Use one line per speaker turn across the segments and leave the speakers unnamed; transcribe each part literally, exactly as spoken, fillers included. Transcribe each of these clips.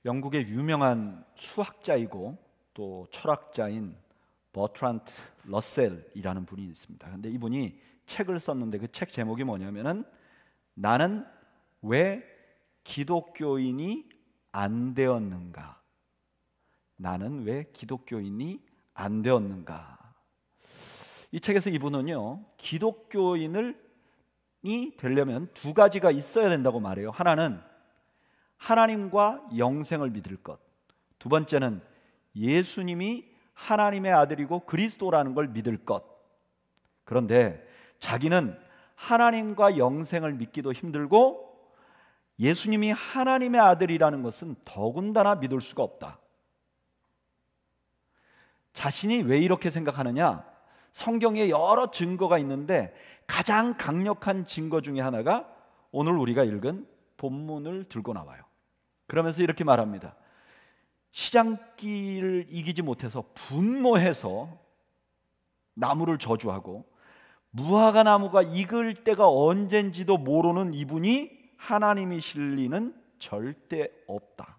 영국의 유명한 수학자이고 또 철학자인 버트란트 러셀이라는 분이 있습니다. 근데 이분이 책을 썼는데 그 책 제목이 뭐냐면은 나는 왜 기독교인이 안 되었는가? 나는 왜 기독교인이 안 되었는가? 이 책에서 이분은요, 기독교인을 이 되려면 두 가지가 있어야 된다고 말해요. 하나는 하나님과 영생을 믿을 것, 두 번째는 예수님이 하나님의 아들이고 그리스도라는 걸 믿을 것. 그런데 자기는 하나님과 영생을 믿기도 힘들고 예수님이 하나님의 아들이라는 것은 더군다나 믿을 수가 없다. 자신이 왜 이렇게 생각하느냐? 성경에 여러 증거가 있는데 가장 강력한 증거 중에 하나가 오늘 우리가 읽은 본문을 들고 나와요. 그러면서 이렇게 말합니다. 시장기를 이기지 못해서 분노해서 나무를 저주하고 무화과 나무가 익을 때가 언젠지도 모르는 이분이 하나님이실 리는 절대 없다.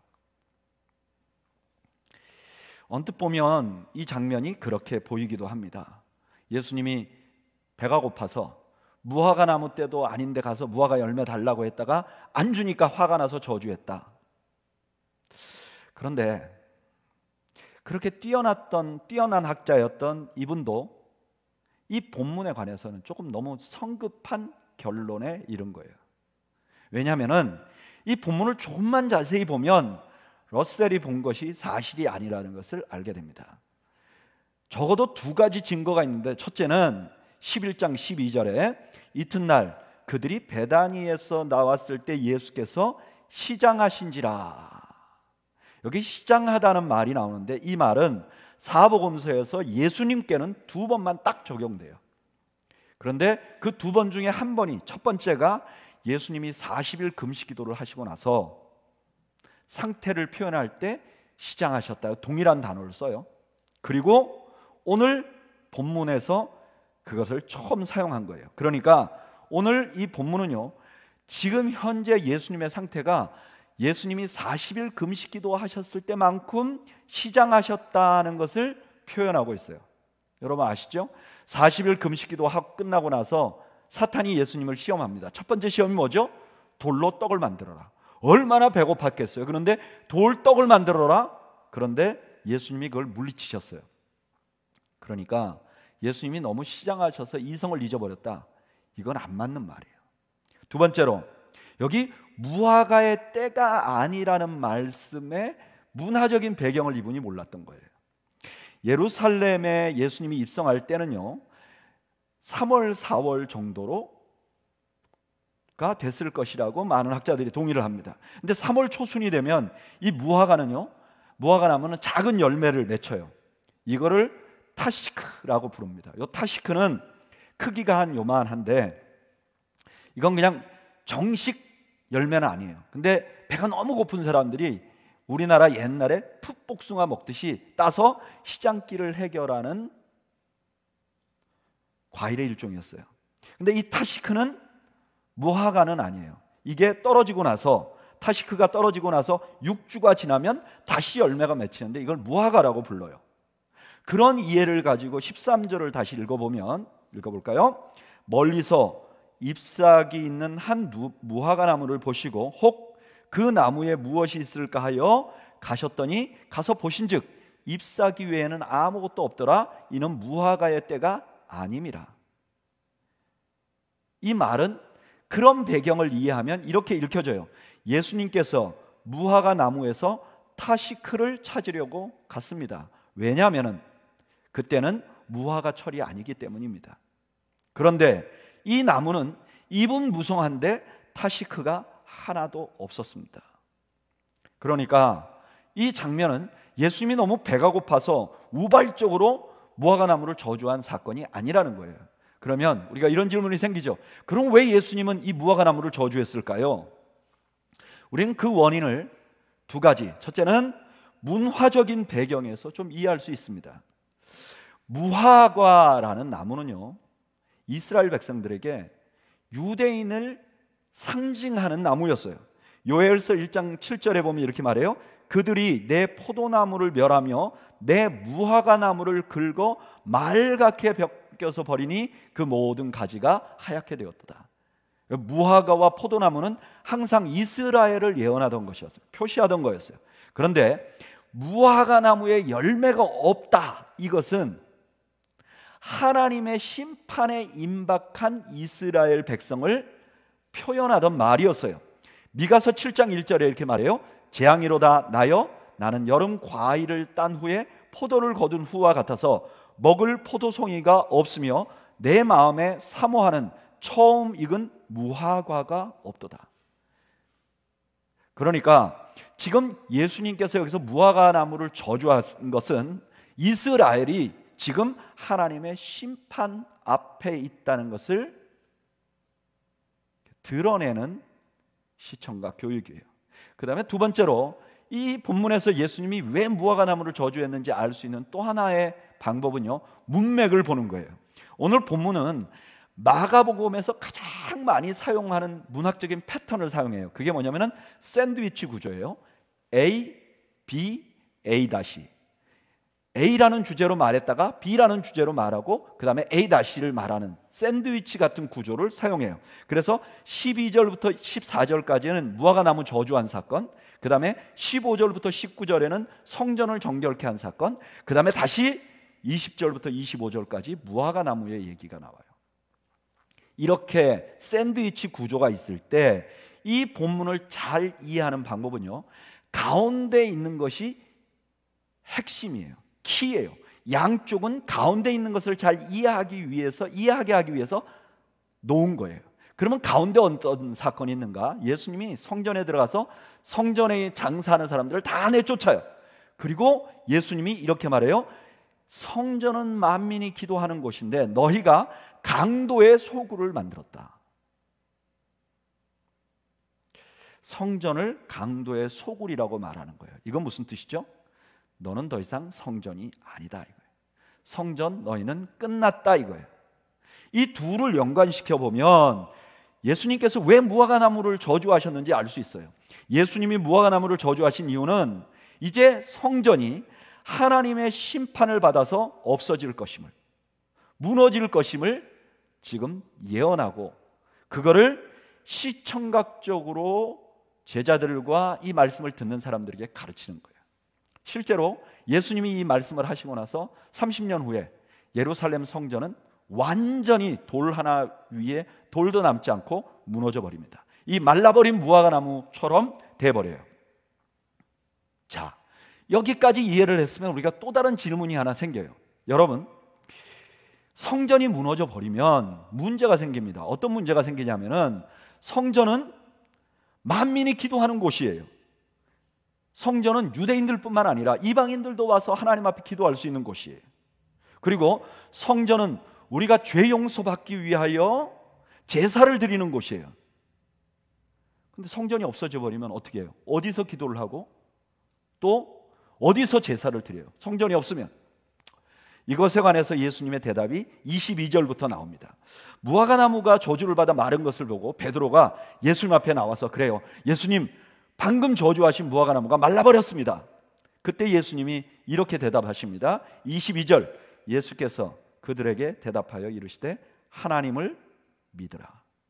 언뜻 보면 이 장면이 그렇게 보이기도 합니다. 예수님이 배가 고파서 무화과 나무 때도 아닌데 가서 무화과 열매 달라고 했다가 안 주니까 화가 나서 저주했다. 그런데 그렇게 뛰어났던 뛰어난 학자였던 이분도 이 본문에 관해서는 조금 너무 성급한 결론에 이른 거예요. 왜냐하면 이 본문을 조금만 자세히 보면 러셀이 본 것이 사실이 아니라는 것을 알게 됩니다. 적어도 두 가지 증거가 있는데, 첫째는 십일 장 십이 절에 이튿날 그들이 베다니에서 나왔을 때 예수께서 시장하신지라. 여기 시장하다는 말이 나오는데 이 말은 사복음서에서 예수님께는 두 번만 딱 적용돼요. 그런데 그 두 번 중에 한 번이, 첫 번째가 예수님이 사십 일 금식 기도를 하시고 나서 상태를 표현할 때 시장하셨다, 동일한 단어를 써요. 그리고 오늘 본문에서 그것을 처음 사용한 거예요. 그러니까 오늘 이 본문은요, 지금 현재 예수님의 상태가 예수님이 사십 일 금식 기도하셨을 때만큼 시장하셨다는 것을 표현하고 있어요. 여러분 아시죠? 사십 일 금식 기도하고 끝나고 나서 사탄이 예수님을 시험합니다. 첫 번째 시험이 뭐죠? 돌로 떡을 만들어라. 얼마나 배고팠겠어요. 그런데 돌 떡을 만들어라. 그런데 예수님이 그걸 물리치셨어요. 그러니까 예수님이 너무 시장하셔서 이성을 잊어버렸다. 이건 안 맞는 말이에요. 두 번째로, 여기 무화과의 때가 아니라는 말씀의 문화적인 배경을 이분이 몰랐던 거예요. 예루살렘에 예수님이 입성할 때는요, 삼월, 사월 정도로가 됐을 것이라고 많은 학자들이 동의를 합니다. 근데 삼월 초순이 되면 이 무화과는요, 무화과 나무는 작은 열매를 맺혀요. 이거를 타시크라고 부릅니다. 이 타시크는 크기가 한 요만한데 이건 그냥 정식 열매는 아니에요. 근데 배가 너무 고픈 사람들이 우리나라 옛날에 풋복숭아 먹듯이 따서 시장기를 해결하는 과일의 일종이었어요. 근데 이 타시크는 무화과는 아니에요. 이게 떨어지고 나서, 타시크가 떨어지고 나서 육 주가 지나면 다시 열매가 맺히는데 이걸 무화과라고 불러요. 그런 이해를 가지고 십삼 절을 다시 읽어보면, 읽어볼까요? 멀리서 잎사귀 있는 한 무화과 나무를 보시고 혹 그 나무에 무엇이 있을까 하여 가셨더니 가서 보신즉 잎사귀 외에는 아무것도 없더라. 이는 무화과의 때가 아님이라. 이 말은 그런 배경을 이해하면 이렇게 읽혀져요. 예수님께서 무화과 나무에서 타시크를 찾으려고 갔습니다. 왜냐하면 그때는 무화과 철이 아니기 때문입니다. 그런데 이 나무는 잎은 무성한데 타시크가 하나도 없었습니다. 그러니까 이 장면은 예수님이 너무 배가 고파서 우발적으로 무화과 나무를 저주한 사건이 아니라는 거예요. 그러면 우리가 이런 질문이 생기죠. 그럼 왜 예수님은 이 무화과 나무를 저주했을까요? 우리는 그 원인을 두 가지, 첫째는 문화적인 배경에서 좀 이해할 수 있습니다. 무화과라는 나무는요, 이스라엘 백성들에게 유대인을 상징하는 나무였어요. 요엘서 일 장 칠 절에 보면 이렇게 말해요. 그들이 내 포도나무를 멸하며 내 무화과 나무를 긁어 말갛게 벗겨서 버리니 그 모든 가지가 하얗게 되었도다. 무화과와 포도나무는 항상 이스라엘을 예언하던 것이었어요. 표시하던 거였어요. 그런데 무화과 나무에 열매가 없다, 이것은 하나님의 심판에 임박한 이스라엘 백성을 표현하던 말이었어요. 미가서 칠 장 일 절에 이렇게 말해요. 재앙이로다 나여 나는 여름 과일을 딴 후에 포도를 거둔 후와 같아서 먹을 포도송이가 없으며 내 마음에 사모하는 처음 익은 무화과가 없도다. 그러니까 지금 예수님께서 여기서 무화과 나무를 저주한 것은 이스라엘이 지금 하나님의 심판 앞에 있다는 것을 드러내는 시청과 교육이에요. 그 다음에 두 번째로, 이 본문에서 예수님이 왜 무화과 나무를 저주했는지 알 수 있는 또 하나의 방법은요, 문맥을 보는 거예요. 오늘 본문은 마가복음에서 가장 많이 사용하는 문학적인 패턴을 사용해요. 그게 뭐냐면은 샌드위치 구조예요. A, B, A 다시. A라는 주제로 말했다가 B라는 주제로 말하고 그 다음에 A 다시를 말하는 샌드위치 같은 구조를 사용해요. 그래서 십이 절부터 십사 절까지는 무화과 나무 저주한 사건, 그 다음에 십오 절부터 십구 절에는 성전을 정결케 한 사건, 그 다음에 다시 이십 절부터 이십오 절까지 무화과 나무의 얘기가 나와요. 이렇게 샌드위치 구조가 있을 때 이 본문을 잘 이해하는 방법은요, 가운데 있는 것이 핵심이에요. 키예요. 양쪽은 가운데 있는 것을 잘 이해하기 위해서 이해하게 하기 위해서 놓은 거예요. 그러면 가운데 어떤 사건이 있는가? 예수님이 성전에 들어가서 성전에 장사하는 사람들을 다 내쫓아요. 그리고 예수님이 이렇게 말해요. 성전은 만민이 기도하는 곳인데 너희가 강도의 소굴을 만들었다. 성전을 강도의 소굴이라고 말하는 거예요. 이건 무슨 뜻이죠? 너는 더 이상 성전이 아니다 이거예요. 성전 너희는 끝났다 이거예요. 이 둘을 연관시켜 보면 예수님께서 왜 무화과 나무를 저주하셨는지 알 수 있어요. 예수님이 무화과 나무를 저주하신 이유는 이제 성전이 하나님의 심판을 받아서 없어질 것임을, 무너질 것임을 지금 예언하고 그거를 시청각적으로 제자들과 이 말씀을 듣는 사람들에게 가르치는 거예요. 실제로 예수님이 이 말씀을 하시고 나서 삼십 년 후에 예루살렘 성전은 완전히 돌 하나 위에 돌도 남지 않고 무너져 버립니다. 이 말라버린 무화과 나무처럼 돼버려요. 자, 여기까지 이해를 했으면 우리가 또 다른 질문이 하나 생겨요. 여러분, 성전이 무너져 버리면 문제가 생깁니다. 어떤 문제가 생기냐면은 성전은 만민이 기도하는 곳이에요. 성전은 유대인들뿐만 아니라 이방인들도 와서 하나님 앞에 기도할 수 있는 곳이에요. 그리고 성전은 우리가 죄 용서받기 위하여 제사를 드리는 곳이에요. 근데 성전이 없어져 버리면 어떻게 해요? 어디서 기도를 하고 또 어디서 제사를 드려요? 성전이 없으면. 이것에 관해서 예수님의 대답이 이십이 절부터 나옵니다. 무화과 나무가 저주를 받아 마른 것을 보고 베드로가 예수님 앞에 나와서 그래요. 예수님, 방금 저주하신 무화과 나무가 말라버렸습니다. 그때 예수님이 이렇게 대답하십니다. 이십이 절, 예수께서 그들에게 대답하여 이르시되 하나님을 믿으라.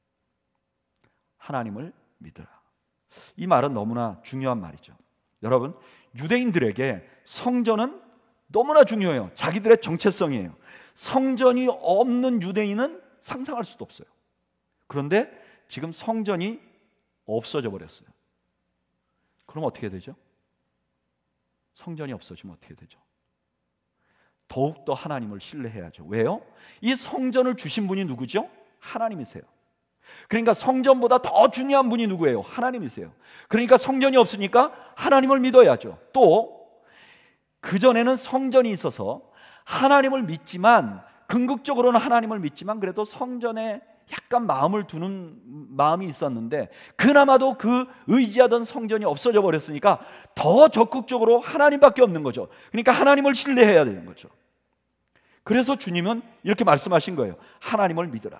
하나님을 믿으라. 이 말은 너무나 중요한 말이죠. 여러분, 유대인들에게 성전은 너무나 중요해요. 자기들의 정체성이에요. 성전이 없는 유대인은 상상할 수도 없어요. 그런데 지금 성전이 없어져 버렸어요. 그럼 어떻게 되죠? 성전이 없어지면 어떻게 되죠? 더욱더 하나님을 신뢰해야죠. 왜요? 이 성전을 주신 분이 누구죠? 하나님이세요. 그러니까 성전보다 더 중요한 분이 누구예요? 하나님이세요. 그러니까 성전이 없으니까 하나님을 믿어야죠. 또 그전에는 성전이 있어서 하나님을 믿지만, 궁극적으로는 하나님을 믿지만 그래도 성전에 약간 마음을 두는 마음이 있었는데 그나마도 그 의지하던 성전이 없어져 버렸으니까 더 적극적으로 하나님밖에 없는 거죠. 그러니까 하나님을 신뢰해야 되는 거죠. 그래서 주님은 이렇게 말씀하신 거예요. 하나님을 믿으라.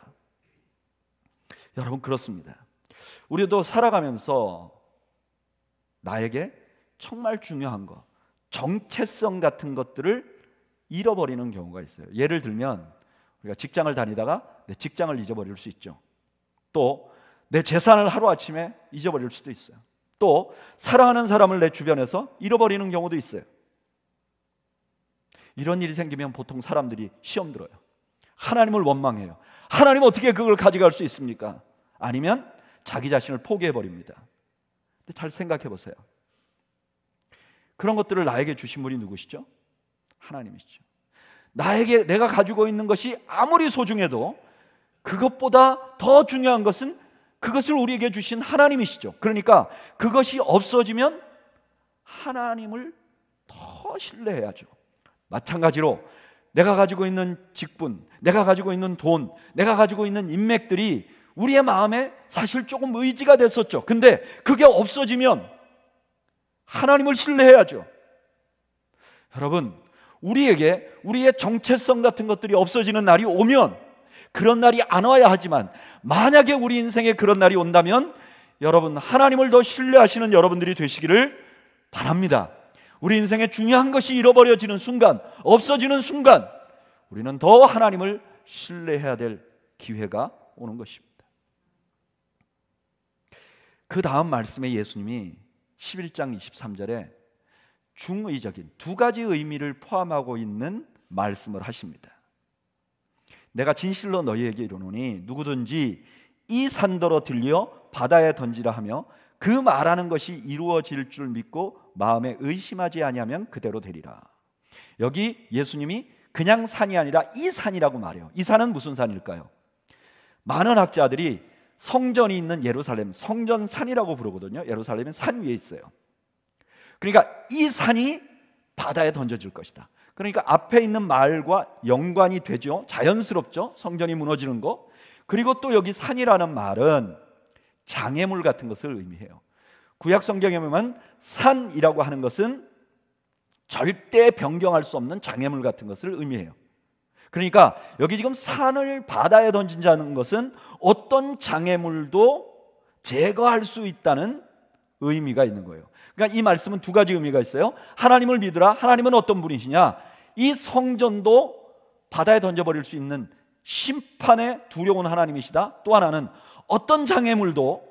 여러분, 그렇습니다. 우리도 살아가면서 나에게 정말 중요한 거, 정체성 같은 것들을 잃어버리는 경우가 있어요. 예를 들면 우리가 직장을 다니다가 내 직장을 잊어버릴 수 있죠. 또 내 재산을 하루아침에 잊어버릴 수도 있어요. 또 사랑하는 사람을 내 주변에서 잃어버리는 경우도 있어요. 이런 일이 생기면 보통 사람들이 시험 들어요. 하나님을 원망해요. 하나님 어떻게 그걸 가져갈 수 있습니까? 아니면 자기 자신을 포기해버립니다. 근데 잘 생각해 보세요. 그런 것들을 나에게 주신 분이 누구시죠? 하나님이시죠. 나에게 내가 가지고 있는 것이 아무리 소중해도 그것보다 더 중요한 것은 그것을 우리에게 주신 하나님이시죠. 그러니까 그것이 없어지면 하나님을 더 신뢰해야죠. 마찬가지로 내가 가지고 있는 직분, 내가 가지고 있는 돈, 내가 가지고 있는 인맥들이 우리의 마음에 사실 조금 의지가 됐었죠. 근데 그게 없어지면 하나님을 신뢰해야죠. 여러분, 우리에게 우리의 정체성 같은 것들이 없어지는 날이 오면, 그런 날이 안 와야 하지만 만약에 우리 인생에 그런 날이 온다면 여러분, 하나님을 더 신뢰하시는 여러분들이 되시기를 바랍니다. 우리 인생에 중요한 것이 잃어버려지는 순간, 없어지는 순간 우리는 더 하나님을 신뢰해야 될 기회가 오는 것입니다. 그 다음 말씀에 예수님이 십일 장 이십삼 절에 중의적인 두 가지 의미를 포함하고 있는 말씀을 하십니다. 내가 진실로 너희에게 이르노니 누구든지 이 산더러 들려 바다에 던지라 하며 그 말하는 것이 이루어질 줄 믿고 마음에 의심하지 아니하면 그대로 되리라. 여기 예수님이 그냥 산이 아니라 이 산이라고 말해요. 이 산은 무슨 산일까요? 많은 학자들이 성전이 있는 예루살렘, 성전산이라고 부르거든요. 예루살렘은 산 위에 있어요. 그러니까 이 산이 바다에 던져질 것이다. 그러니까 앞에 있는 말과 연관이 되죠. 자연스럽죠. 성전이 무너지는 거. 그리고 또 여기 산이라는 말은 장애물 같은 것을 의미해요. 구약 성경에 보면 산이라고 하는 것은 절대 변경할 수 없는 장애물 같은 것을 의미해요. 그러니까 여기 지금 산을 바다에 던진다는 것은 어떤 장애물도 제거할 수 있다는 의미가 있는 거예요. 그러니까 이 말씀은 두 가지 의미가 있어요. 하나님을 믿으라. 하나님은 어떤 분이시냐? 이 성전도 바다에 던져버릴 수 있는 심판에 두려운 하나님이시다. 또 하나는 어떤 장애물도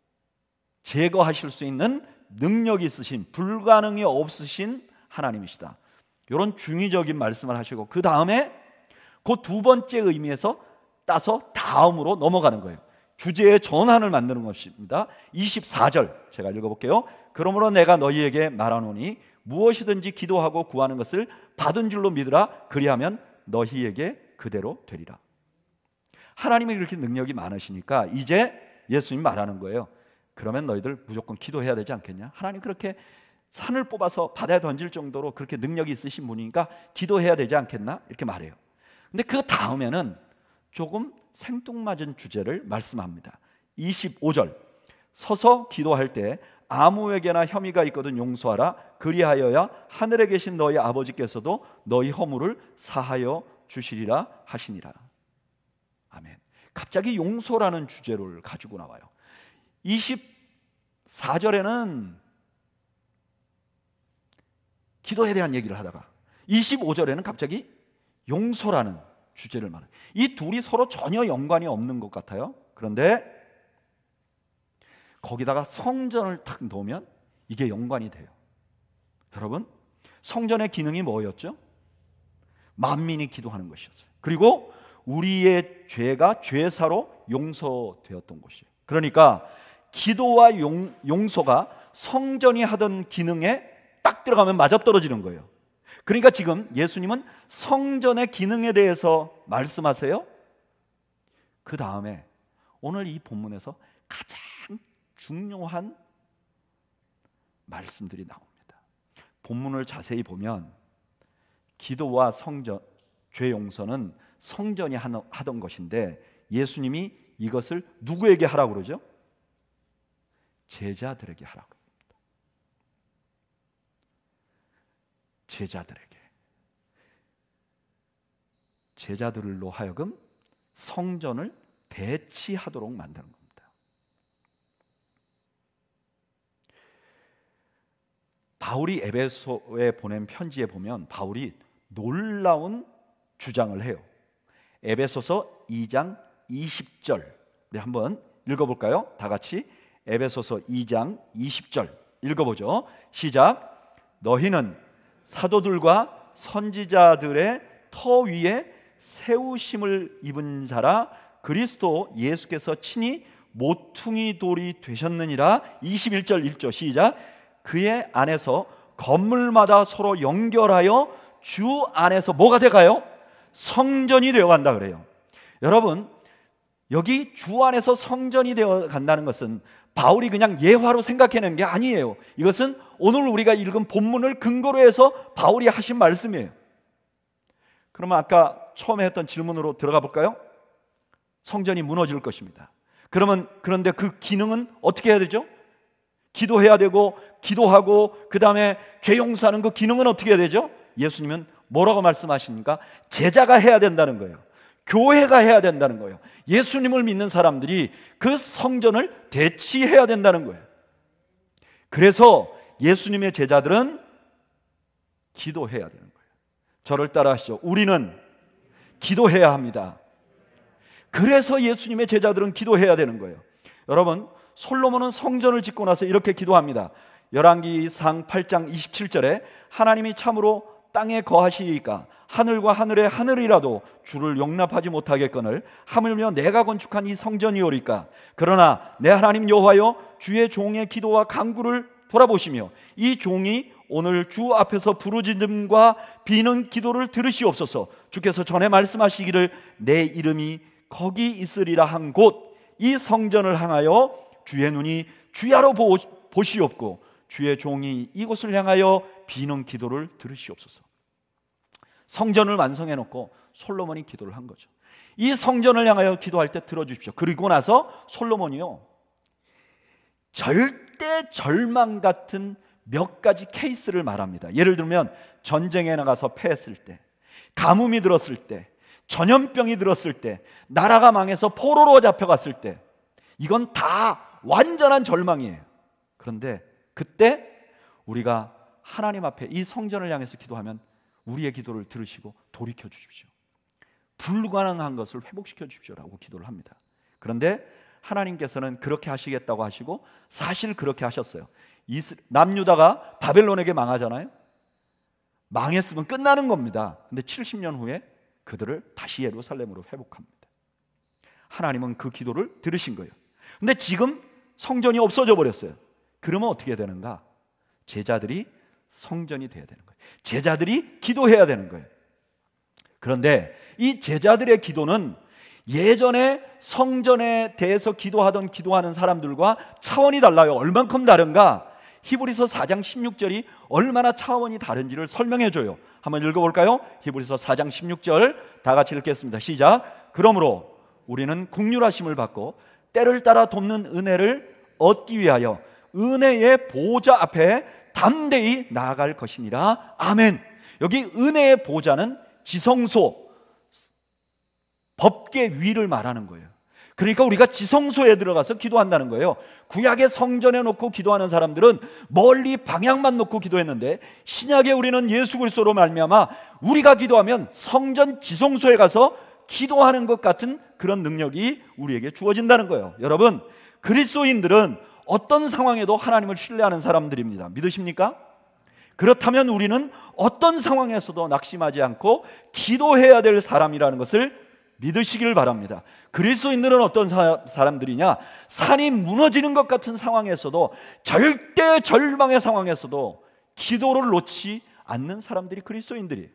제거하실 수 있는 능력이 있으신, 불가능이 없으신 하나님이시다. 이런 중의적인 말씀을 하시고 그 다음에 그 두 번째 의미에서 따서 다음으로 넘어가는 거예요. 주제의 전환을 만드는 것입니다. 이십사 절 제가 읽어볼게요. 그러므로 내가 너희에게 말하노니 무엇이든지 기도하고 구하는 것을 받은 줄로 믿으라. 그리하면 너희에게 그대로 되리라. 하나님이 그렇게 능력이 많으시니까 이제 예수님이 말하는 거예요. 그러면 너희들 무조건 기도해야 되지 않겠냐? 하나님 그렇게 산을 뽑아서 바다에 던질 정도로 그렇게 능력이 있으신 분이니까 기도해야 되지 않겠나? 이렇게 말해요. 근데 그 다음에는 조금 생뚱맞은 주제를 말씀합니다. 이십오 절 서서 기도할 때 아무에게나 혐의가 있거든 용서하라. 그리하여야 하늘에 계신 너희 아버지께서도 너희 허물을 사하여 주시리라 하시니라. 아멘. 갑자기 용서라는 주제를 가지고 나와요. 이십사 절에는 기도에 대한 얘기를 하다가 이십오 절에는 갑자기 용서라는 주제를 말해요. 이 둘이 서로 전혀 연관이 없는 것 같아요. 그런데 거기다가 성전을 탁 넣으면 이게 연관이 돼요. 여러분, 성전의 기능이 뭐였죠? 만민이 기도하는 것이었어요. 그리고 우리의 죄가 죄사로 용서되었던 곳이에요. 그러니까 기도와 용, 용서가 성전이 하던 기능에 딱 들어가면 맞아떨어지는 거예요. 그러니까 지금 예수님은 성전의 기능에 대해서 말씀하세요. 그 다음에 오늘 이 본문에서 가장 중요한 말씀들이 나옵니다. 본문을 자세히 보면 기도와 성전, 죄 용서는 성전이 하던 것인데 예수님이 이것을 누구에게 하라고 그러죠? 제자들에게 하라고 합니다. 제자들에게. 제자들로 하여금 성전을 대치하도록 만드는 겁니다. 바울이 에베소에 보낸 편지에 보면 바울이 놀라운 주장을 해요. 에베소서 이 장 이십 절 우리 한번 읽어볼까요? 다 같이 에베소서 이 장 이십 절 읽어보죠. 시작. 너희는 사도들과 선지자들의 터 위에 세우심을 입은 자라 그리스도 예수께서 친히 모퉁이 돌이 되셨느니라. 이십일 절 일 절 시작. 그의 안에서 건물마다 서로 연결하여 주 안에서 뭐가 돼가요? 성전이 되어간다 그래요. 여러분, 여기 주 안에서 성전이 되어 간다는 것은 바울이 그냥 예화로 생각해낸 게 아니에요. 이것은 오늘 우리가 읽은 본문을 근거로 해서 바울이 하신 말씀이에요. 그러면 아까 처음에 했던 질문으로 들어가 볼까요? 성전이 무너질 것입니다. 그러면 그런데 그 기능은 어떻게 해야 되죠? 기도해야 되고, 기도하고 그 다음에 죄 용서하는 그 기능은 어떻게 해야 되죠? 예수님은 뭐라고 말씀하십니까? 제자가 해야 된다는 거예요. 교회가 해야 된다는 거예요. 예수님을 믿는 사람들이 그 성전을 대치해야 된다는 거예요. 그래서 예수님의 제자들은 기도해야 되는 거예요. 저를 따라 하시죠. 우리는 기도해야 합니다. 그래서 예수님의 제자들은 기도해야 되는 거예요. 여러분, 솔로몬은 성전을 짓고 나서 이렇게 기도합니다. 열왕기상 팔 장 이십칠 절에 하나님이 참으로 땅에 거하시리까 하늘과 하늘의 하늘이라도 주를 용납하지 못하겠거늘 하물며 내가 건축한 이 성전이오리까. 그러나 내 하나님 여호와여, 주의 종의 기도와 간구를 돌아보시며 이 종이 오늘 주 앞에서 부르짖음과 비는 기도를 들으시옵소서. 주께서 전에 말씀하시기를 내 이름이 거기 있으리라 한 곳 이 성전을 향하여 주의 눈이 주야로 보시옵고 주의 종이 이곳을 향하여 비는 기도를 들으시옵소서. 성전을 완성해 놓고 솔로몬이 기도를 한 거죠. 이 성전을 향하여 기도할 때 들어주십시오. 그리고 나서 솔로몬이요, 절대 절망 같은 몇 가지 케이스를 말합니다. 예를 들면 전쟁에 나가서 패했을 때, 가뭄이 들었을 때, 전염병이 들었을 때, 나라가 망해서 포로로 잡혀갔을 때, 이건 다 완전한 절망이에요. 그런데 그때 우리가 하나님 앞에 이 성전을 향해서 기도하면 우리의 기도를 들으시고 돌이켜 주십시오. 불가능한 것을 회복시켜 주십시오라고 기도를 합니다. 그런데 하나님께서는 그렇게 하시겠다고 하시고 사실 그렇게 하셨어요. 남유다가 바벨론에게 망하잖아요. 망했으면 끝나는 겁니다. 근데 칠십 년 후에 그들을 다시 예루살렘으로 회복합니다. 하나님은 그 기도를 들으신 거예요. 근데 지금 성전이 없어져 버렸어요. 그러면 어떻게 되는가? 제자들이 성전이 돼야 되는 거예요. 제자들이 기도해야 되는 거예요. 그런데 이 제자들의 기도는 예전에 성전에 대해서 기도하던 기도하는 사람들과 차원이 달라요. 얼만큼 다른가? 히브리서 사 장 십육 절이 얼마나 차원이 다른지를 설명해 줘요. 한번 읽어볼까요? 히브리서 사 장 십육 절 다 같이 읽겠습니다. 시작. 그러므로 우리는 긍휼하심을 받고 때를 따라 돕는 은혜를 얻기 위하여 은혜의 보좌 앞에 담대히 나아갈 것이니라. 아멘. 여기 은혜의 보좌는 지성소, 법계 위를 말하는 거예요. 그러니까 우리가 지성소에 들어가서 기도한다는 거예요. 구약의 성전에 놓고 기도하는 사람들은 멀리 방향만 놓고 기도했는데 신약에 우리는 예수 그리스도로 말미암아 우리가 기도하면 성전 지성소에 가서 기도하는 것 같은 그런 능력이 우리에게 주어진다는 거예요. 여러분, 그리스도인들은 어떤 상황에도 하나님을 신뢰하는 사람들입니다. 믿으십니까? 그렇다면 우리는 어떤 상황에서도 낙심하지 않고 기도해야 될 사람이라는 것을 믿으시길 바랍니다. 그리스도인들은 어떤 사, 사람들이냐? 산이 무너지는 것 같은 상황에서도, 절대 절망의 상황에서도 기도를 놓지 않는 사람들이 그리스도인들이에요.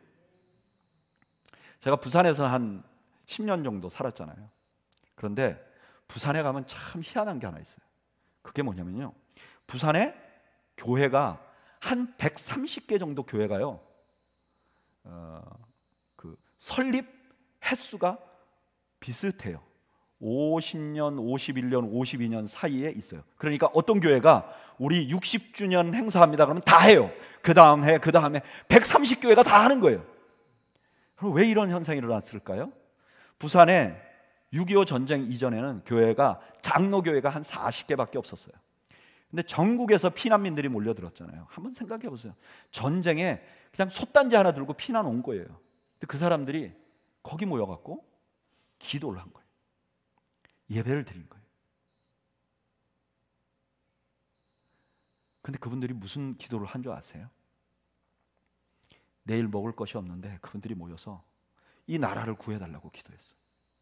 제가 부산에서 한 십 년 정도 살았잖아요. 그런데 부산에 가면 참 희한한 게 하나 있어요. 그게 뭐냐면요, 부산에 교회가 한 백삼십 개 정도 교회가요, 어, 그 설립 횟수가 비슷해요. 오십 년, 오십일 년, 오십이 년 사이에 있어요. 그러니까 어떤 교회가 우리 육십 주년 행사합니다 그러면 다 해요. 그 다음 해, 그 다음에 백삼십 교회가 다 하는 거예요. 그럼 왜 이런 현상이 일어났을까요? 부산에 육이오 전쟁 이전에는 교회가, 장로교회가 한 사십 개밖에 없었어요. 근데 전국에서 피난민들이 몰려들었잖아요. 한번 생각해 보세요. 전쟁에 그냥 솥단지 하나 들고 피난 온 거예요. 근데 그 사람들이 거기 모여갖고 기도를 한 거예요. 예배를 드린 거예요. 근데 그분들이 무슨 기도를 한 줄 아세요? 내일 먹을 것이 없는데 그분들이 모여서 이 나라를 구해달라고 기도했어요.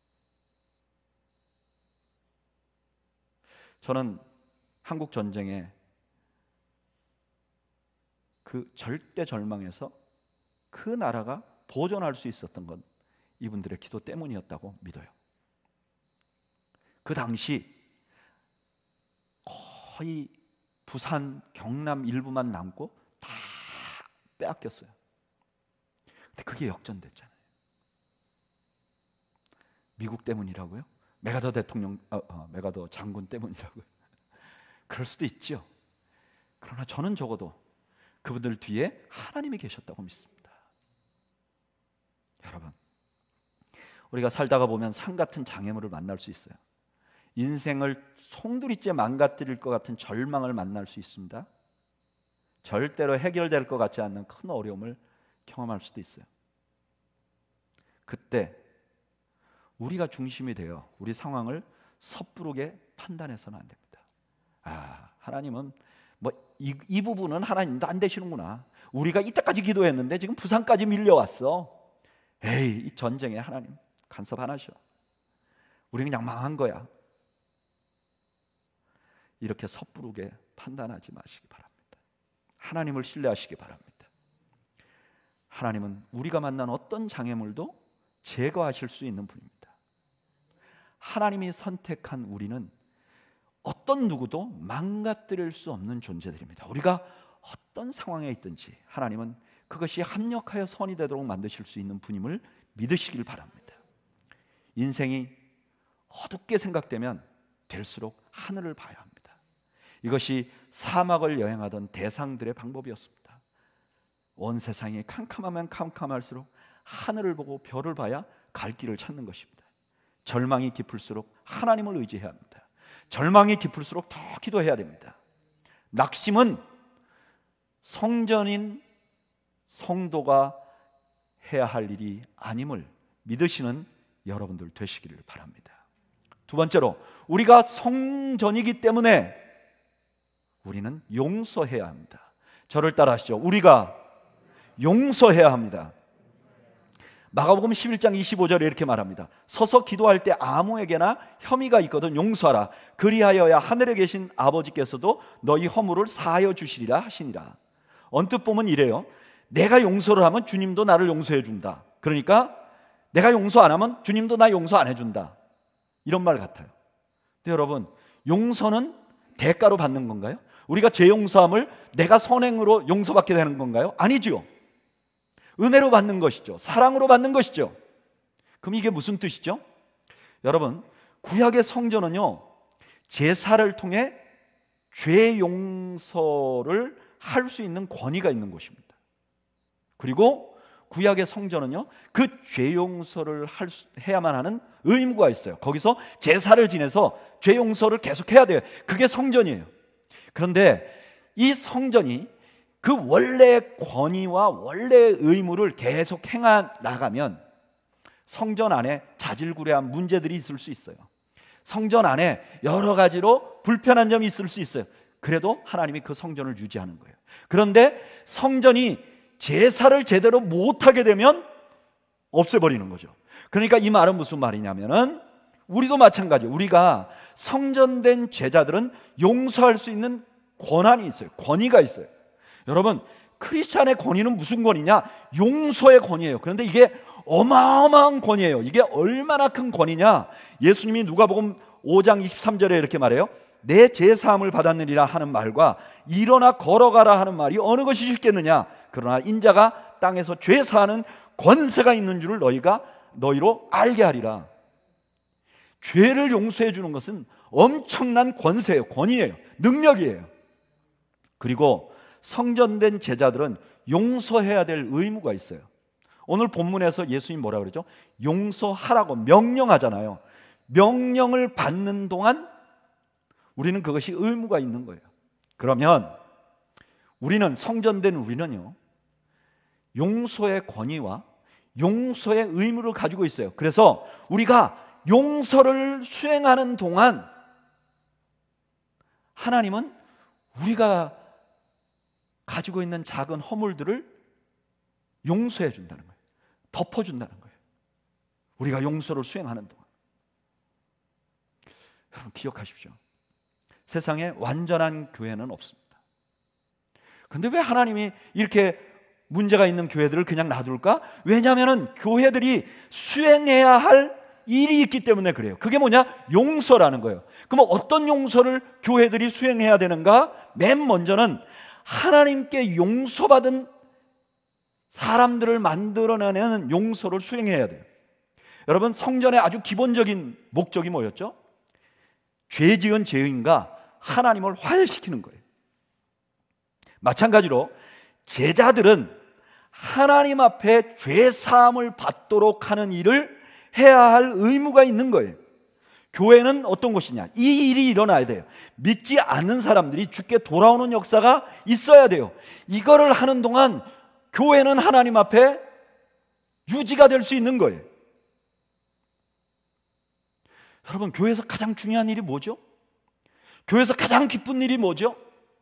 저는 한국 전쟁에 그 절대 절망에서 그 나라가 보존할 수 있었던 건 이분들의 기도 때문이었다고 믿어요. 그 당시 거의 부산, 경남 일부만 남고 다 빼앗겼어요. 근데 그게 역전됐잖아요. 미국 때문이라고요? 메가더 대통령, 어, 어, 메가더 장군 때문이라고요? 그럴 수도 있죠. 그러나 저는 적어도 그분들 뒤에 하나님이 계셨다고 믿습니다. 여러분, 우리가 살다가 보면 산 같은 장애물을 만날 수 있어요. 인생을 송두리째 망가뜨릴 것 같은 절망을 만날 수 있습니다. 절대로 해결될 것 같지 않는 큰 어려움을 경험할 수도 있어요. 그때 우리가 중심이 되어 우리 상황을 섣부르게 판단해서는 안 됩니다. 아, 하나님은 뭐 이 이 부분은 하나님도 안 되시는구나. 우리가 이때까지 기도했는데 지금 부산까지 밀려왔어. 에이, 이 전쟁에 하나님 간섭 안 하셔. 우리는 그냥 망한 거야. 이렇게 섣부르게 판단하지 마시기 바랍니다. 하나님을 신뢰하시기 바랍니다. 하나님은 우리가 만난 어떤 장애물도 제거하실 수 있는 분입니다. 하나님이 선택한 우리는 어떤 누구도 망가뜨릴 수 없는 존재들입니다. 우리가 어떤 상황에 있든지 하나님은 그것이 합력하여 선이 되도록 만드실 수 있는 분임을 믿으시길 바랍니다. 인생이 어둡게 생각되면 될수록 하늘을 봐야 합니다. 이것이 사막을 여행하던 대상들의 방법이었습니다. 온 세상이 캄캄하면 캄캄할수록 하늘을 보고 별을 봐야 갈 길을 찾는 것입니다. 절망이 깊을수록 하나님을 의지해야 합니다. 절망이 깊을수록 더 기도해야 됩니다. 낙심은 성전인 성도가 해야 할 일이 아님을 믿으시는 여러분들 되시기를 바랍니다. 두 번째로, 우리가 성전이기 때문에 우리는 용서해야 합니다. 저를 따라하시죠. 우리가 용서해야 합니다. 마가복음 십일 장 이십오 절에 이렇게 말합니다. 서서 기도할 때 아무에게나 혐의가 있거든 용서하라. 그리하여야 하늘에 계신 아버지께서도 너희 허물을 사하여 주시리라 하시니라. 언뜻 보면 이래요. 내가 용서를 하면 주님도 나를 용서해 준다. 그러니까 내가 용서 안 하면 주님도 나 용서 안 해준다. 이런 말 같아요. 근데 여러분, 용서는 대가로 받는 건가요? 우리가 죄 용서함을 내가 선행으로 용서받게 되는 건가요? 아니죠. 은혜로 받는 것이죠. 사랑으로 받는 것이죠. 그럼 이게 무슨 뜻이죠? 여러분, 구약의 성전은요, 제사를 통해 죄 용서를 할 수 있는 권위가 있는 곳입니다. 그리고 구약의 성전은요, 그 죄 용서를 할 수, 해야만 하는 의무가 있어요. 거기서 제사를 지내서 죄 용서를 계속 해야 돼요. 그게 성전이에요. 그런데 이 성전이 그 원래의 권위와 원래의 의무를 계속 행해 나가면 성전 안에 자질구레한 문제들이 있을 수 있어요. 성전 안에 여러 가지로 불편한 점이 있을 수 있어요. 그래도 하나님이 그 성전을 유지하는 거예요. 그런데 성전이 제사를 제대로 못하게 되면 없애버리는 거죠. 그러니까 이 말은 무슨 말이냐면은 우리도 마찬가지. 우리가 성전된 죄자들은 용서할 수 있는 권한이 있어요. 권위가 있어요. 여러분, 크리스찬의 권위는 무슨 권위냐? 용서의 권위예요. 그런데 이게 어마어마한 권위예요. 이게 얼마나 큰 권위냐? 예수님이 누가복음 오 장 이십삼 절에 이렇게 말해요. 내 죄사함을 받았느니라 하는 말과 일어나 걸어가라 하는 말이 어느 것이 쉽겠느냐? 그러나 인자가 땅에서 죄사하는 권세가 있는 줄을 너희가 너희로 알게 하리라. 죄를 용서해 주는 것은 엄청난 권세예요. 권위예요. 능력이에요. 그리고 성전된 제자들은 용서해야 될 의무가 있어요. 오늘 본문에서 예수님 뭐라 그러죠? 용서하라고 명령하잖아요. 명령을 받는 동안 우리는 그것이 의무가 있는 거예요. 그러면 우리는, 성전된 우리는요, 용서의 권위와 용서의 의무를 가지고 있어요. 그래서 우리가 용서를 수행하는 동안 하나님은 우리가 가지고 있는 작은 허물들을 용서해 준다는 거예요. 덮어준다는 거예요. 우리가 용서를 수행하는 동안. 여러분 기억하십시오. 세상에 완전한 교회는 없습니다. 그런데 왜 하나님이 이렇게 문제가 있는 교회들을 그냥 놔둘까? 왜냐하면 교회들이 수행해야 할 일이 있기 때문에 그래요. 그게 뭐냐? 용서라는 거예요. 그럼 어떤 용서를 교회들이 수행해야 되는가? 맨 먼저는 하나님께 용서받은 사람들을 만들어내는 용서를 수행해야 돼요. 여러분, 성전의 아주 기본적인 목적이 뭐였죠? 죄 지은 죄인과 하나님을 화해시키는 거예요. 마찬가지로 제자들은 하나님 앞에 죄 사함을 받도록 하는 일을 해야 할 의무가 있는 거예요. 교회는 어떤 곳이냐? 이 일이 일어나야 돼요. 믿지 않는 사람들이 주께 돌아오는 역사가 있어야 돼요. 이거를 하는 동안 교회는 하나님 앞에 유지가 될 수 있는 거예요. 여러분, 교회에서 가장 중요한 일이 뭐죠? 교회에서 가장 기쁜 일이 뭐죠?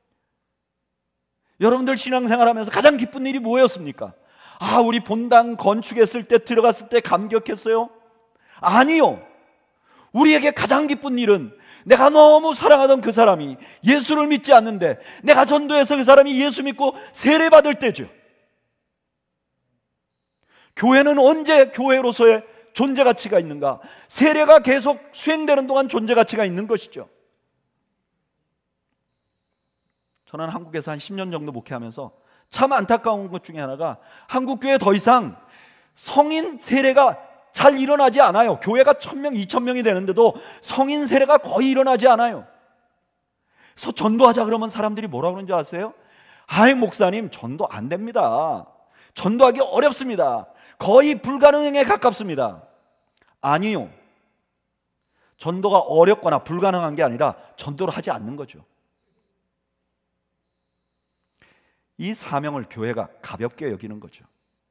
여러분들 신앙생활하면서 가장 기쁜 일이 뭐였습니까? 아, 우리 본당 건축했을 때, 들어갔을 때 감격했어요? 아니요. 우리에게 가장 기쁜 일은 내가 너무 사랑하던 그 사람이 예수를 믿지 않는데 내가 전도해서 그 사람이 예수 믿고 세례받을 때죠. 교회는 언제 교회로서의 존재 가치가 있는가? 세례가 계속 수행되는 동안 존재 가치가 있는 것이죠. 저는 한국에서 한 십 년 정도 목회하면서 참 안타까운 것 중에 하나가 한국 교회 더 이상 성인 세례가 잘 일어나지 않아요. 교회가 천 명, 이천 명이 되는데도 성인 세례가 거의 일어나지 않아요. 그래서 전도하자 그러면 사람들이 뭐라 그러는 줄 아세요? 아이, 목사님, 전도 안 됩니다. 전도하기 어렵습니다. 거의 불가능에 가깝습니다. 아니요. 전도가 어렵거나 불가능한 게 아니라 전도를 하지 않는 거죠. 이 사명을 교회가 가볍게 여기는 거죠.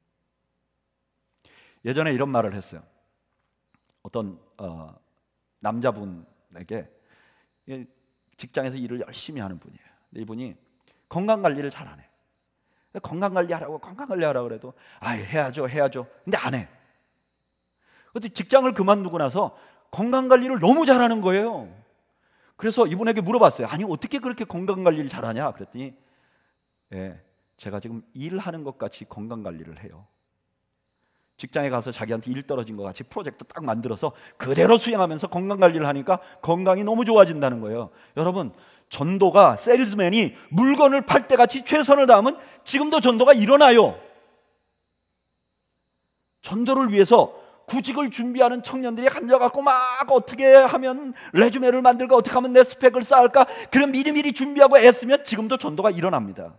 예전에 이런 말을 했어요. 어떤 어, 남자분에게, 직장에서 일을 열심히 하는 분이에요. 근데 이분이 건강관리를 잘 안 해. 건강관리하라고 건강관리하라고 그래도 아, 해야죠 해야죠 근데 안 해. 근데 직장을 그만두고 나서 건강관리를 너무 잘하는 거예요. 그래서 이분에게 물어봤어요. 아니, 어떻게 그렇게 건강관리를 잘하냐? 그랬더니 예, 제가 지금 일하는 것 같이 건강관리를 해요. 직장에 가서 자기한테 일 떨어진 것 같이 프로젝트 딱 만들어서 그대로 수행하면서 건강관리를 하니까 건강이 너무 좋아진다는 거예요. 여러분, 전도가, 세일즈맨이 물건을 팔 때 같이 최선을 다하면 지금도 전도가 일어나요. 전도를 위해서 구직을 준비하는 청년들이 앉아갖고 막 어떻게 하면 레주메를 만들까, 어떻게 하면 내 스펙을 쌓을까, 그런 미리미리 준비하고 애쓰면 지금도 전도가 일어납니다.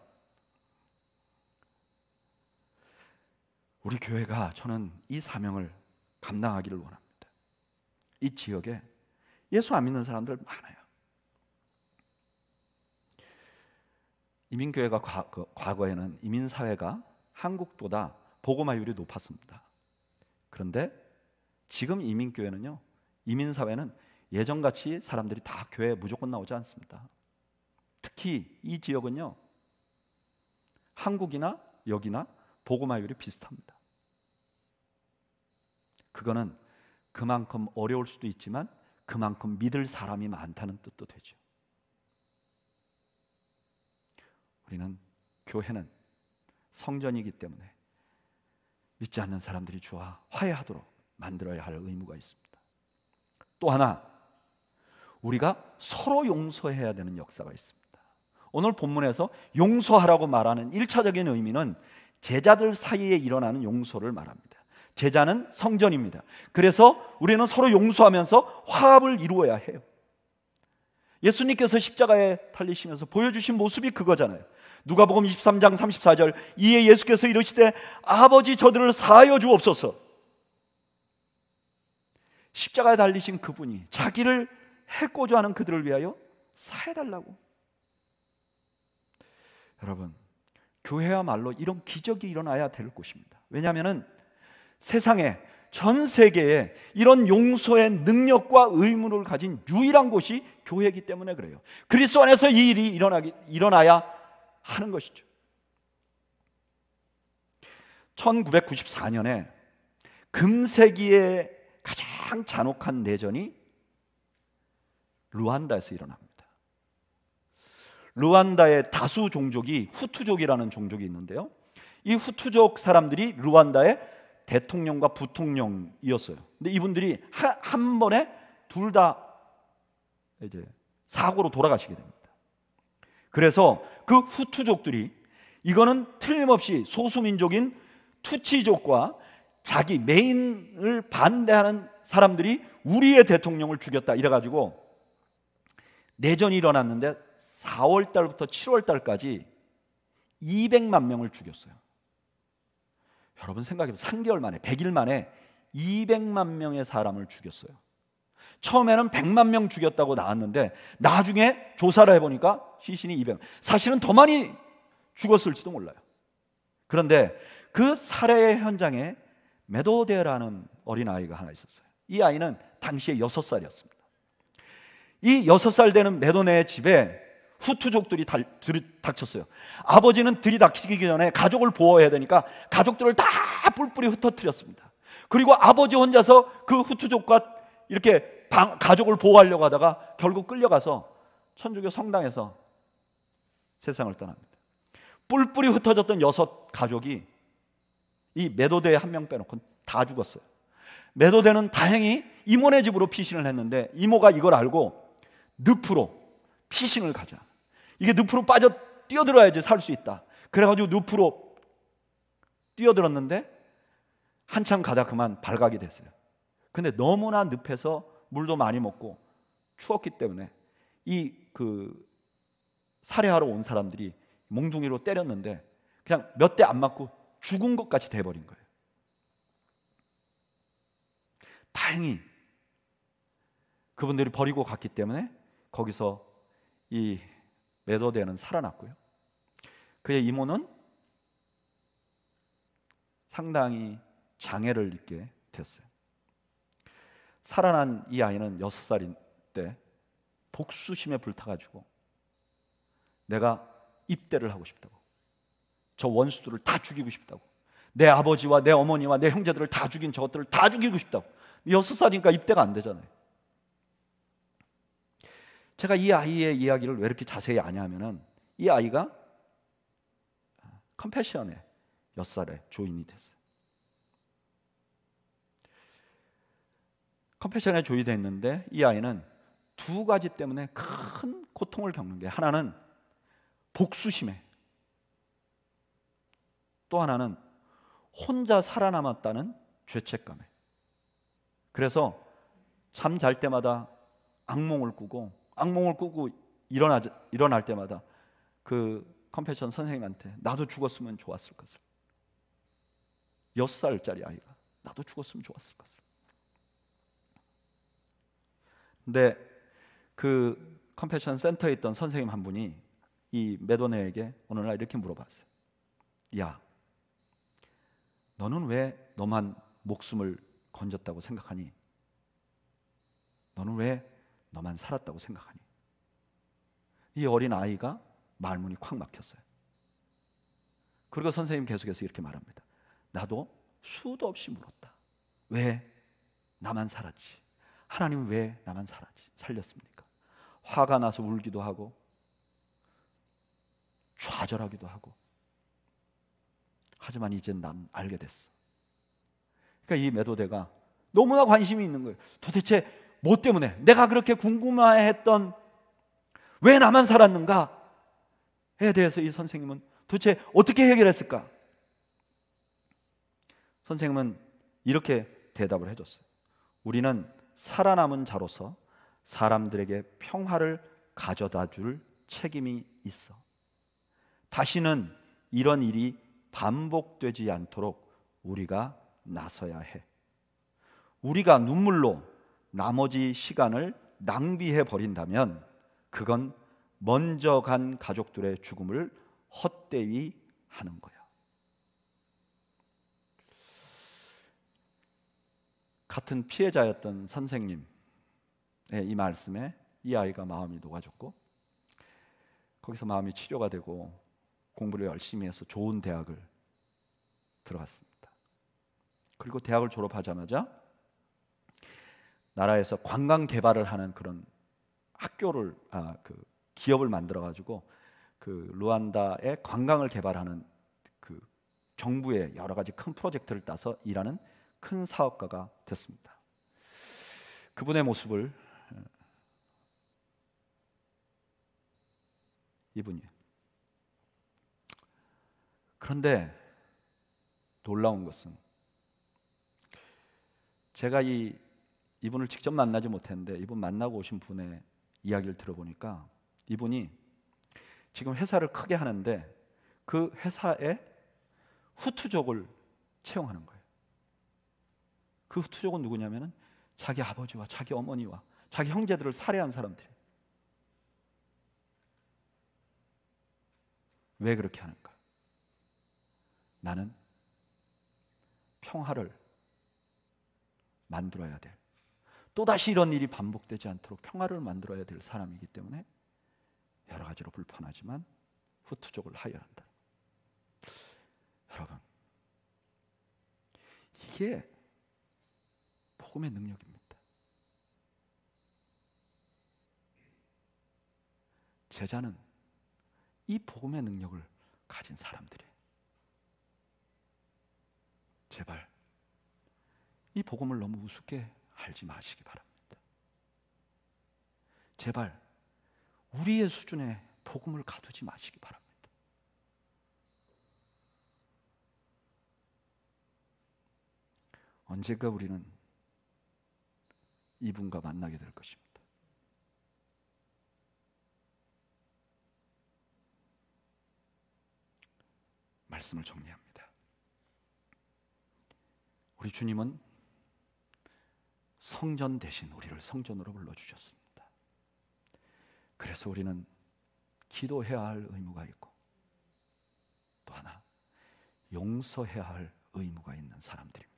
우리 교회가, 저는 이 사명을 감당하기를 원합니다. 이 지역에 예수 안 믿는 사람들 많아요. 이민교회가 과, 그, 과거에는 이민사회가 한국보다 복음화율이 높았습니다. 그런데 지금 이민교회는요, 이민사회는 예전같이 사람들이 다 교회에 무조건 나오지 않습니다. 특히 이 지역은요, 한국이나 여기나 복음화율이 비슷합니다. 그거는 그만큼 어려울 수도 있지만 그만큼 믿을 사람이 많다는 뜻도 되죠. 우리는, 교회는 성전이기 때문에 믿지 않는 사람들이 주와 화해하도록 만들어야 할 의무가 있습니다. 또 하나, 우리가 서로 용서해야 되는 역사가 있습니다. 오늘 본문에서 용서하라고 말하는 일차적인 의미는 제자들 사이에 일어나는 용서를 말합니다. 제자는 성전입니다. 그래서 우리는 서로 용서하면서 화합을 이루어야 해요. 예수님께서 십자가에 달리시면서 보여주신 모습이 그거잖아요. 누가복음 이십삼 장 삼십사 절, 이에 예수께서 이르시되 아버지, 저들을 사하여 주옵소서. 십자가에 달리신 그분이 자기를 해코자 하는 그들을 위하여 사해달라고. 여러분, 교회야말로 이런 기적이 일어나야 될 곳입니다. 왜냐하면 세상에, 전 세계에 이런 용서의 능력과 의무를 가진 유일한 곳이 교회이기 때문에 그래요. 그리스도 안에서 이 일이 일어나기, 일어나야 하는 것이죠. 천구백구십사 년에 금세기의 가장 잔혹한 내전이 루안다에서 일어납니다. 루안다의 다수 종족이 후투족이라는 종족이 있는데요, 이 후투족 사람들이 루안다의 대통령과 부통령이었어요. 근데 이분들이 한, 한 번에 둘 다 이제 사고로 돌아가시게 됩니다. 그래서 그 후투족들이 이거는 틀림없이 소수민족인 투치족과 자기 메인을 반대하는 사람들이 우리의 대통령을 죽였다 이래가지고 내전이 일어났는데 사월 달부터 칠월 달까지 이백만 명을 죽였어요. 여러분 생각해보세요. 삼 개월 만에, 백 일 만에 이백만 명의 사람을 죽였어요. 처음에는 백만 명 죽였다고 나왔는데 나중에 조사를 해보니까 시신이 이백, 사실은 더 많이 죽었을지도 몰라요. 그런데 그 살해의 현장에 메도데라는 어린아이가 하나 있었어요. 이 아이는 당시에 여섯 살이었습니다. 이 여섯 살 되는 메도네의 집에 후투족들이 들이닥쳤어요. 아버지는 들이닥치기 전에 가족을 보호해야 되니까 가족들을 다 뿔뿔이 흩어뜨렸습니다. 그리고 아버지 혼자서 그 후투족과 이렇게 방, 가족을 보호하려고 하다가 결국 끌려가서 천주교 성당에서 세상을 떠납니다. 뿔뿔이 흩어졌던 여섯 가족이 이 메도데 한 명 빼놓고는 다 죽었어요. 메도데는 다행히 이모네 집으로 피신을 했는데 이모가 이걸 알고 늪으로 피신을 가자, 이게 늪으로 빠져 뛰어들어야지 살 수 있다, 그래가지고 늪으로 뛰어들었는데 한참 가다 그만 발각이 됐어요. 근데 너무나 늪에서 물도 많이 먹고 추웠기 때문에 이 그 살해하러 온 사람들이 몽둥이로 때렸는데 그냥 몇 대 안 맞고 죽은 것 같이 돼버린 거예요. 다행히 그분들이 버리고 갔기 때문에 거기서 이 메도데는 살아났고요. 그의 이모는 상당히 장애를 입게 됐어요. 살아난 이 아이는 여섯 살인 때 복수심에 불타가지고 내가 입대를 하고 싶다고, 저 원수들을 다 죽이고 싶다고, 내 아버지와 내 어머니와 내 형제들을 다 죽인 저것들을 다 죽이고 싶다고. 여섯 살이니까 입대가 안 되잖아요. 제가 이 아이의 이야기를 왜 이렇게 자세히 아냐면은 이 아이가 컴패션의 몇 살에 조인이 됐어요. 컴패션에 조인이 됐는데 이 아이는 두 가지 때문에 큰 고통을 겪는 게, 하나는 복수심에, 또 하나는 혼자 살아남았다는 죄책감에. 그래서 잠 잘 때마다 악몽을 꾸고 악몽을 꾸고 일어나, 일어날 때마다 그 컴패션 선생님한테 나도 죽었으면 좋았을 것을, 여섯 살짜리 아이가 나도 죽었으면 좋았을 것을. 근데 그 컴패션 센터에 있던 선생님 한 분이 이 메도네에게 어느 날 이렇게 물어봤어요. 야, 너는 왜 너만 목숨을 건졌다고 생각하니? 너는 왜 너만 살았다고 생각하니? 이 어린 아이가 말문이 콱 막혔어요. 그리고 선생님 계속해서 이렇게 말합니다. 나도 수도 없이 물었다. 왜 나만 살았지? 하나님은 왜 나만 살았지? 살렸습니까? 화가 나서 울기도 하고 좌절하기도 하고. 하지만 이젠 난 알게 됐어. 그러니까 이 메도데가 너무나 관심이 있는 거예요. 도대체 뭐 때문에, 내가 그렇게 궁금해했던 왜 나만 살았는가에 대해서 이 선생님은 도대체 어떻게 해결했을까? 선생님은 이렇게 대답을 해줬어요. 우리는 살아남은 자로서 사람들에게 평화를 가져다 줄 책임이 있어. 다시는 이런 일이 반복되지 않도록 우리가 나서야 해. 우리가 눈물로 나머지 시간을 낭비해 버린다면 그건 먼저 간 가족들의 죽음을 헛되이 하는 거예요. 같은 피해자였던 선생님의 이 말씀에 이 아이가 마음이 녹아졌고 거기서 마음이 치료가 되고 공부를 열심히 해서 좋은 대학을 들어갔습니다. 그리고 대학을 졸업하자마자 나라에서 관광 개발을 하는 그런 학교를 아, 그 기업을 만들어 가지고 그 루안다의 관광을 개발하는 그 정부의 여러 가지 큰 프로젝트를 따서 일하는 큰 사업가가 됐습니다. 그분의 모습을 이분이. 그런데 놀라운 것은 제가 이 이분을 직접 만나지 못했는데 이분 만나고 오신 분의 이야기를 들어보니까 이분이 지금 회사를 크게 하는데 그 회사에 후투족을 채용하는 거예요. 그 후투족은 누구냐면은 자기 아버지와 자기 어머니와 자기 형제들을 살해한 사람들이에요. 왜 그렇게 하는가? 나는 평화를 만들어야 될, 또다시 이런 일이 반복되지 않도록 평화를 만들어야 될 사람이기 때문에 여러 가지로 불편하지만 후투족을 하야한다. 여러분, 이게 복음의 능력입니다. 제자는 이 복음의 능력을 가진 사람들이에요. 제발 이 복음을 너무 우습게 알지 마시기 바랍니다. 제발 우리의 수준의 복음을 가두지 마시기 바랍니다. 언젠가 우리는 이분과 만나게 될 것입니다. 말씀을 정리합니다. 우리 주님은 성전 대신 우리를 성전으로 불러주셨습니다. 그래서 우리는 기도해야 할 의무가 있고 또 하나 용서해야 할 의무가 있는 사람들입니다.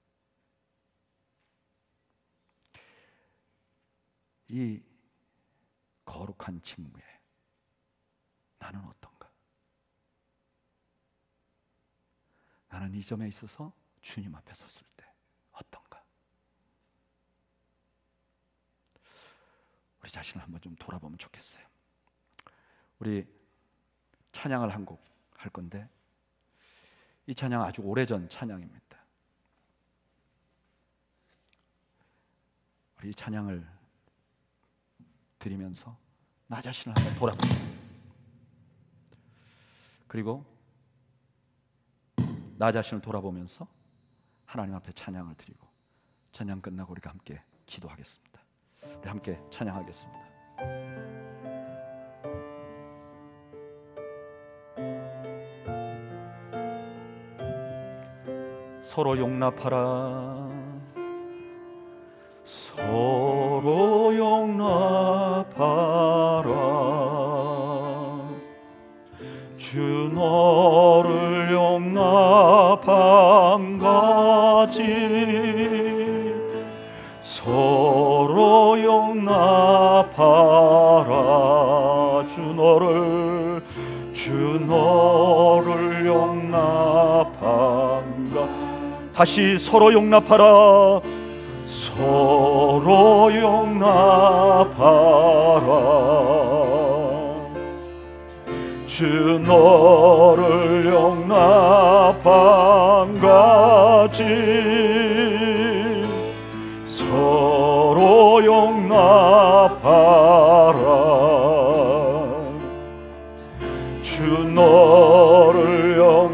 이 거룩한 직무에 나는 어떤가? 나는 이 점에 있어서 주님 앞에 섰을 때 어떤가? 우리 자신을 한번 좀 돌아보면 좋겠어요. 우리 찬양을 한 곡 할 건데 이 찬양 아주 오래전 찬양입니다. 우리 이 찬양을 드리면서 나 자신을 한번 돌아보자. 그리고 나 자신을 돌아보면서 하나님 앞에 찬양을 드리고 찬양 끝나고 우리가 함께 기도하겠습니다. 우리 함께 찬양하겠습니다. 서로 용납하라. 서로 용납하라. 주 너를 용납한 가지 서로 용납하라. 주 너를 주 너를 용납한 가 다시 서로 용납하라. 서로 용납하라. 주 너를 용납한 가지 서로 용납하라. 주 너를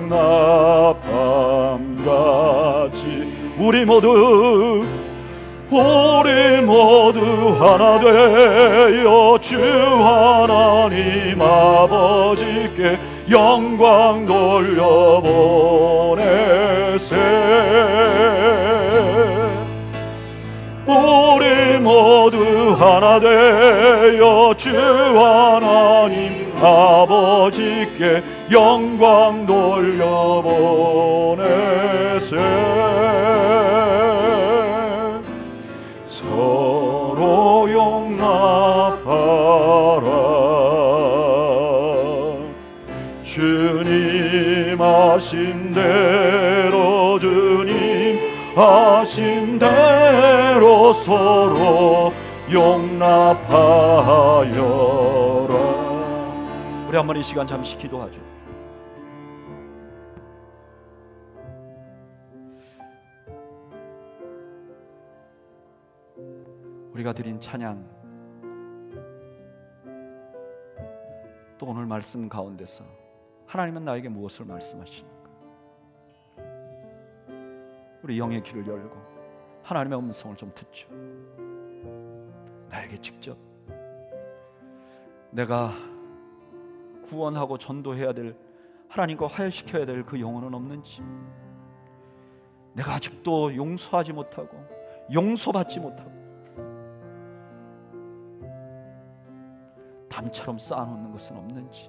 용납한 가지 우리 모두 우리 모두 하나 되어 주 하나님 아버지께 영광 돌려보내세. 우리 모두 하나 되어 주 하나님 아버지께 영광 돌려보내세. 서로 용납하라. 주님 하신 대로, 주님 하신 대로 서로 용납하여라. 우리 한번 이 시간 잠시 기도하죠. 우리가 드린 찬양, 또 오늘 말씀 가운데서 하나님은 나에게 무엇을 말씀하시는가? 우리 영의 귀를 열고 하나님의 음성을 좀 듣죠. 나에게 직접 내가 구원하고 전도해야 될, 하나님과 화해시켜야 될 그 영혼은 없는지, 내가 아직도 용서하지 못하고 용서받지 못하고 담처럼 쌓아놓는 것은 없는지,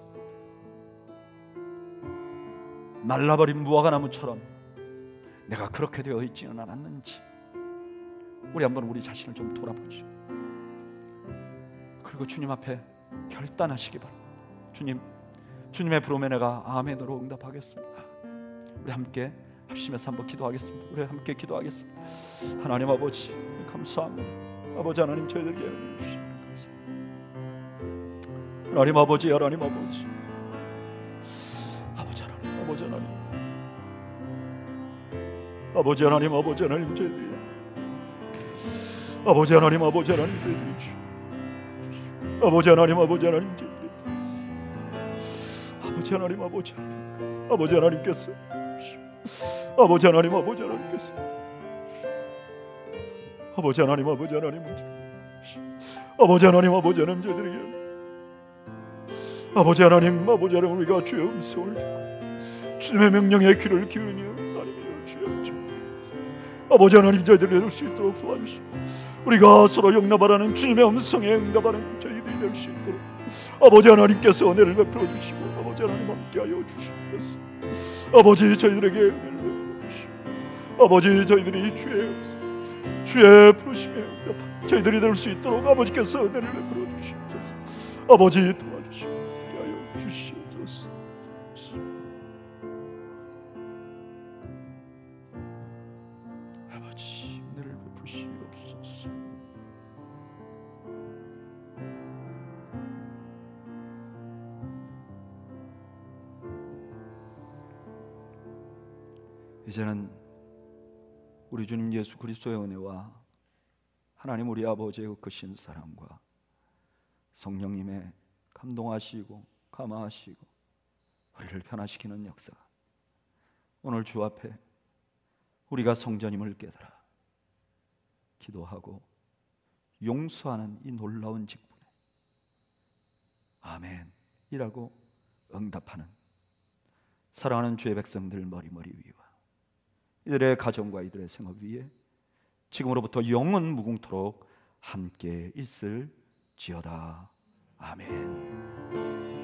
말라버린 무화과나무처럼 내가 그렇게 되어 있지는 않았는지, 우리 한번 우리 자신을 좀 돌아보죠. 그리고 주님 앞에 결단하시기 바랍니다. 주님, 주님의 부름에 내가 아멘으로 응답하겠습니다. 우리 함께 합심해서 한번 기도하겠습니다. 우리 함께 기도하겠습니다. 하나님 아버지 감사합니다. 아버지 하나님, 저희들에게 은혜를 주시옵소서. 하나님 아버지, 하나님 아버지, 아버지 하나님, 아버지 하나님, 아버지 하나님, 아버지 하나님, 저희들이 아버지 하나님, 아버지 하나님, 저희들이 주 아버지 하나님, 아버지 하나님, 저희들이 아버지 하나님, 아버지 하나님, 아버지 하나님께서 아버지 하나님, 아버지 하나님께서 아버지 하나님, 아버지 하나님, 아버지 하나님, 아버지 하나님, 저희들에게 아버지 하나님, 아버지 하나님, 우리가 주의 음성을 듣고 주님의 명령에 귀를 기울이며 하나님이여 주여 주여 아버지 하나님, 저희들이 될 수 있도록 도와주시고, 우리가 서로 용납하라는 주님의 음성에 응답하는 저희들이 될 수 있도록 아버지 하나님께서 은혜를 베풀어 주시고, 아버지 하나님 함께하여 주시옵소서. 아버지, 저희들에게 은혜를 베풀어 주시고, 아버지, 저희들이 주의 음성, 주의 부르심에 응답하는 저희들이 될 수 있도록 아버지께서 은혜를 베풀어 주시옵소서. 아버지 도와주시고 함께하여 주시옵소서. 아버지, 은혜를 베푸시옵소서. 이제는 우리 주님 예수 그리스도의 은혜와 하나님 우리 아버지의 크신 사랑과 성령님의 감동하시고 감화하시고 우리를 변화시키는 역사가 오늘 주 앞에 우리가 성전임을 깨달아 기도하고 용서하는 이 놀라운 직분에 아멘이라고 응답하는 사랑하는 주의 백성들 머리머리 위와 이들의 가정과 이들의 생업 위에 지금으로부터 영원 무궁토록 함께 있을지어다. 아멘.